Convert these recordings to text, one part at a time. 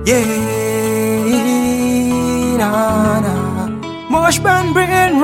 Yeah, nah, nah. Mosh band brain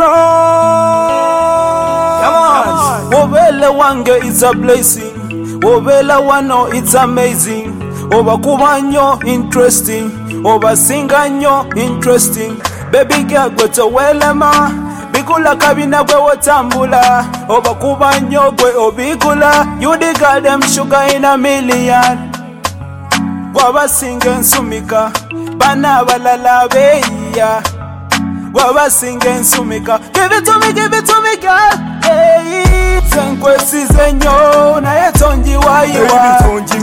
roll. Come on. Wobele wange, it's a blessing. Wobele wano, it's amazing. Oba kubanyo, interesting. Oba singanyo, interesting. Baby girl, go to welema. Bikula kabina gwe watambula. Oba kubanyo gwe obikula. You the girl them sugar in a million. Waba singe nsumika. Bana balala beya. Waba singe nsumika. Give it to me, girl. Hey, zenkwesi zenyo na yetonji wayiwa.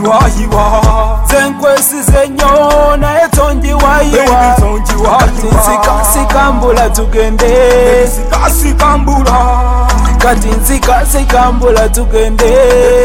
Zenkwesi zenyo na yetonji wayiwa. Sikambula tugende. Sikambula tugende.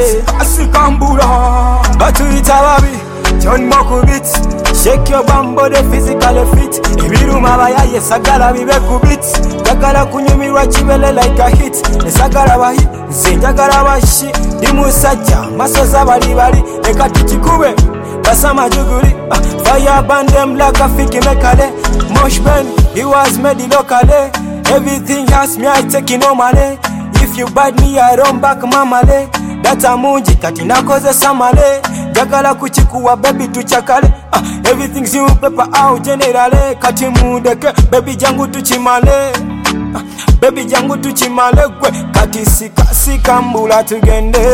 Batuita babi John Mokubit, shake your bambo the physical fit. Ibiruma bayaye sagala bibe kubit. Jagala kunyumirwa kibele like a hit. Nesagala bahi, zinjagala bashi. Dimusajja, masoza bali eka tikikube. Basama juguri, fire band them like a fiki mekale. Mosh band, he was made locally. Everything has me, I take it normally. If you bite me, I run back mamale. Data munji kati nakoze samale. Jagala kuchikuwa baby tuchakale. Everything's you paper out generale. Kati mudeke baby jangu tuchimale. Baby jangu tuchimale kwe. Kati sikambula tugende.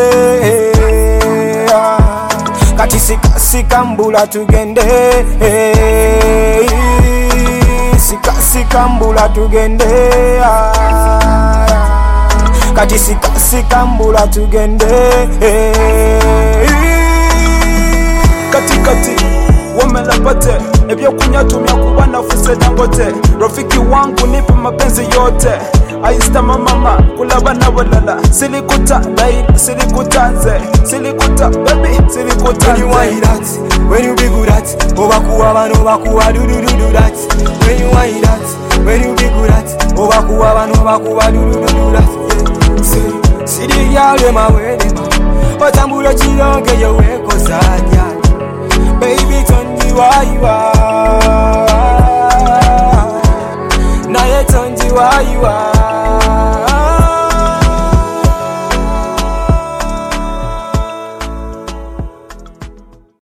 Kati sikambula tugende. Sikambula tugende. Kati sikambula tugende. Kati wamelapate ebyo kunyatumya kuba nafuse Dangote. Rafiki wangu nipe mapenzi yote. Aista mama kulaba na walala. Silikuta laili, silikutanze. Silikuta baby, silikutanze. When you want that, when you be good at. Obakuwa bano bakuwa do that. When you want that, when you be good at. Obakuwa bano bakuwa do that. Sidi yale mawelema. Otambula chironge yewe kozanya. Baby, turn you are.